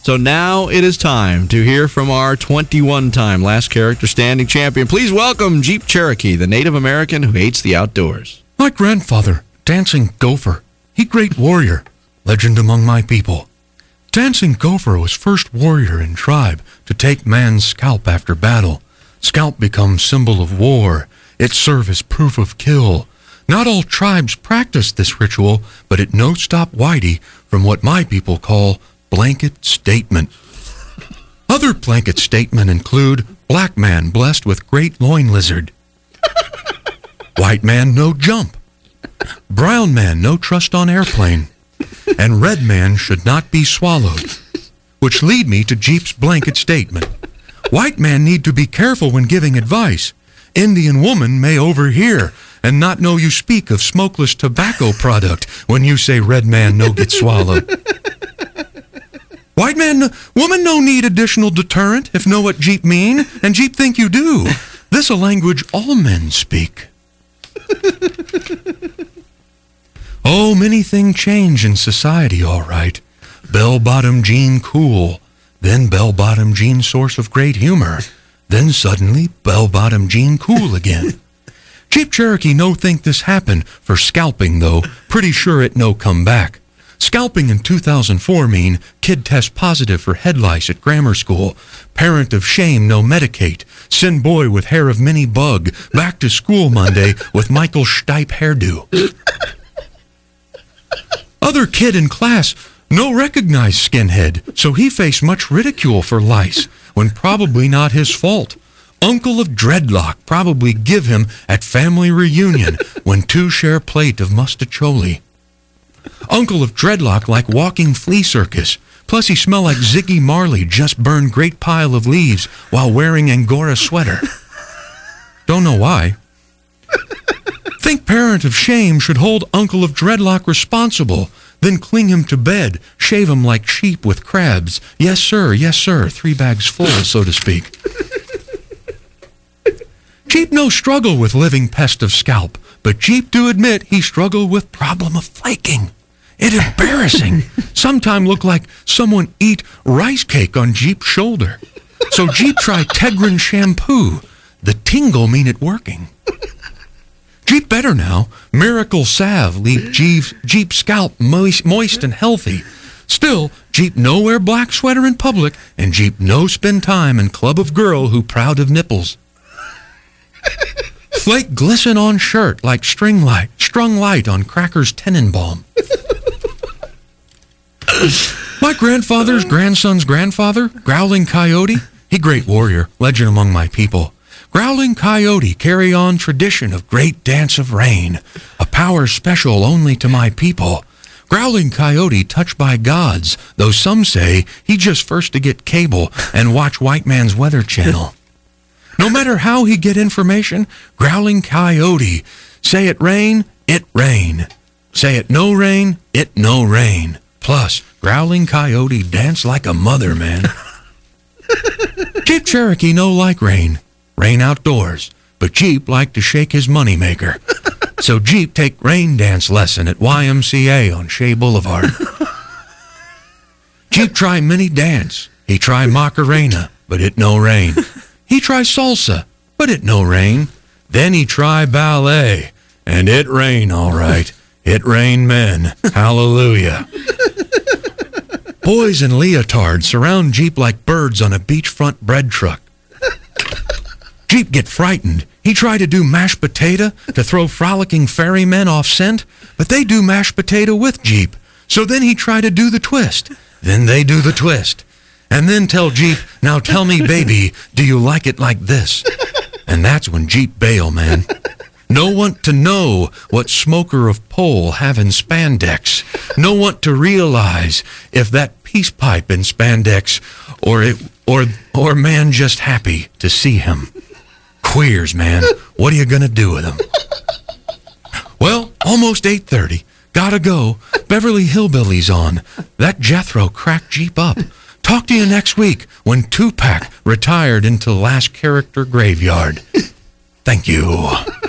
So now it is time to hear from our 21-time Last Character Standing champion. Please welcome Jeep Cherokee, the Native American who hates the outdoors. My grandfather, Dancing Gopher, he great warrior, legend among my people. Dancing Gopher was first warrior in tribe to take man's scalp after battle. Scalp becomes symbol of war. It serve as proof of kill. Not all tribes practice this ritual, but it no stop Whitey from what my people call blanket statement. Other blanket statement include black man blessed with great loin lizard. White man no jump. Brown man no trust on airplane. And red man should not be swallowed. Which lead me to Jeep's blanket statement. White man need to be careful when giving advice. Indian woman may overhear and not know you speak of smokeless tobacco product when you say red man no get swallowed. White man, woman no need additional deterrent if know what Jeep mean, and Jeep think you do. This a language all men speak. Oh, many things change in society, all right. Bell-bottom jean cool, then bell-bottom jean source of great humor, then suddenly bell-bottom jean cool again. Jeep Cherokee no think this happen for scalping, though. Pretty sure it no come back. Scalping in 2004 mean kid test positive for head lice at grammar school. Parent of shame no medicate. Send boy with hair of mini bug back to school Monday with Michael Stipe hairdo. Other kid in class no recognize skinhead, so he face much ridicule for lice when probably not his fault. Uncle of Dreadlock probably give him at family reunion when two share plate of mustacholi. Uncle of Dreadlock like walking flea circus. Plus he smell like Ziggy Marley just burned great pile of leaves while wearing Angora sweater. Don't know why. Think parent of shame should hold Uncle of Dreadlock responsible, then cling him to bed, shave him like sheep with crabs. Yes, sir, 3 bags full, so to speak. Jeep no struggle with living pest of scalp, but Jeep do admit he struggle with problem of flaking. It embarrassing. Sometime look like someone eat rice cake on Jeep's shoulder. So Jeep try Tegrin shampoo. The tingle mean it working. Jeep better now. Miracle salve leave Jeep scalp moist and healthy. Still, Jeep no wear black sweater in public, and Jeep no spend time in club of girl who proud of nipples. Flake glisten on shirt like strung light on Cracker's Tenenbaum. My grandfather's grandson's grandfather, Growling Coyote, he great warrior, legend among my people. Growling Coyote carry on tradition of great dance of rain, a power special only to my people. Growling Coyote touched by gods, though some say he just first to get cable and watch white man's weather channel. No matter how he get information, Growling Coyote, say it rain, it rain. Say it no rain, it no rain. Plus, Growling Coyote dance like a mother, man. Jeep Cherokee no like rain. Rain outdoors, but Jeep like to shake his moneymaker. So Jeep take rain dance lesson at YMCA on Shea Boulevard. Jeep try mini dance. He try Macarena, but it no rain. He try salsa, but it no rain. Then he try ballet, and it rain all right. It rain men. Hallelujah. Boys in leotards surround Jeep like birds on a beachfront bread truck. Jeep get frightened. He try to do mashed potato to throw frolicking ferrymen off scent, but they do mashed potato with Jeep. So then he try to do the twist. Then they do the twist. And then tell Jeep, now tell me, baby, do you like it like this? And that's when Jeep bail, man. No want to know what smoker of pole have in spandex. No want to realize if that peace pipe in spandex or man just happy to see him. Queers, man. What are you gonna do with him? Well, almost 8:30. Gotta go. Beverly Hillbillies on. That Jethro cracked Jeep up. Talk to you next week when Tupac retired into Last Character Graveyard. Thank you.